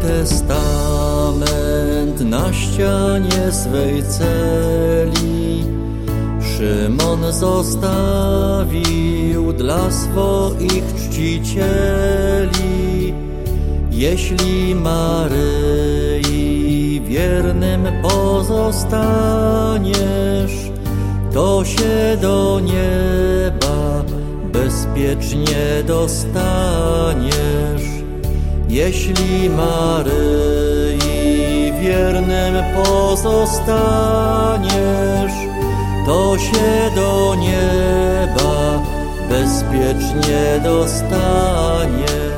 testament na ścianie swej celi Szymon zostawił dla swoich czcicieli. Jeśli Maryi wiernym pozostaniesz, to się do nieba bezpiecznie dostaniesz. Jeśli Maryi wiernym pozostaniesz, to się do nieba bezpiecznie dostaniesz.